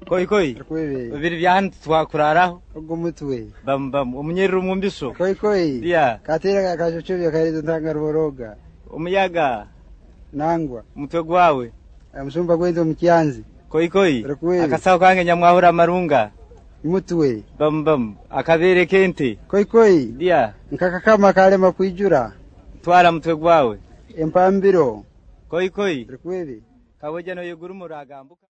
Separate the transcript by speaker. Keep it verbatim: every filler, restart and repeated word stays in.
Speaker 1: Koi koi.
Speaker 2: Kwebe.
Speaker 1: Biri byan twakuraraho.
Speaker 2: Ogumutwe.
Speaker 1: Bam bam umunyerero mwumbiso.
Speaker 2: Koi koi.
Speaker 1: Dia.
Speaker 2: Katera kakashochovya karizo ntanga ruboroga.
Speaker 1: Umuyaga.
Speaker 2: Nangwa.
Speaker 1: Mutwe gwawe.
Speaker 2: Amusumba gwendo mukyanzi.
Speaker 1: Koi koi.
Speaker 2: Kwebe.
Speaker 1: Akasaho kange nyamwahura marunga.
Speaker 2: Mutwe.
Speaker 1: Bam bam akabere kente.
Speaker 2: Koi koi.
Speaker 1: Dia.
Speaker 2: Nkaka kama kale makwijura.
Speaker 1: Twara mutwe gwawe.
Speaker 2: Empambiro.
Speaker 1: Koi koi.
Speaker 2: Kwebe.
Speaker 1: Kaboja no yuguru muragambuka.